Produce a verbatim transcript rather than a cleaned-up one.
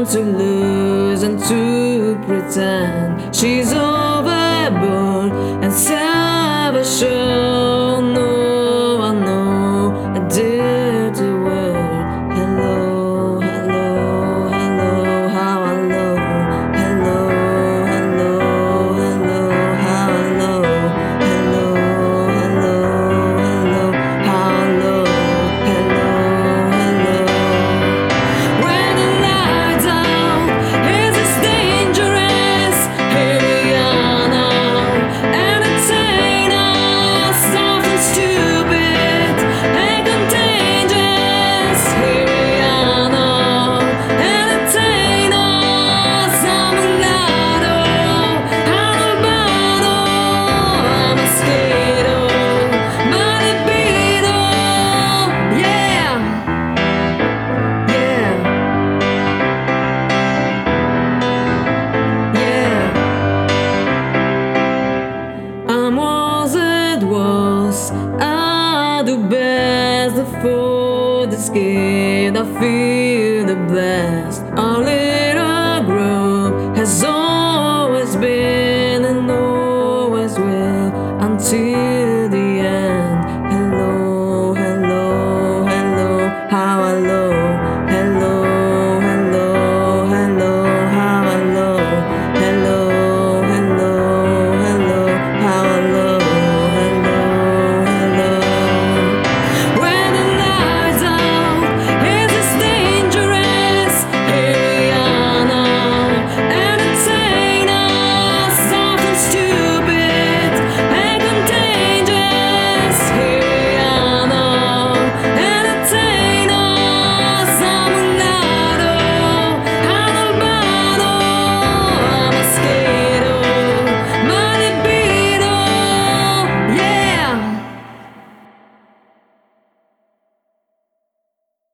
to lose and to pretend she's overboard and self-assured. No, I know I did the word. Hello, hello, hello, how I love. Hello, hello, hello, how I love. Hello, hello, hello, how I love. Hello, hello. When the lights out, is this dangerous? Here we are now, entertain us, something stupid and contagious. Here we are now, entertain us, I'm a lotto, I'm a bottle, I'm a mosquito, my libido, yeah, yeah, yeah. I'm was it was I do best for this game. I feel the blast. Our little group has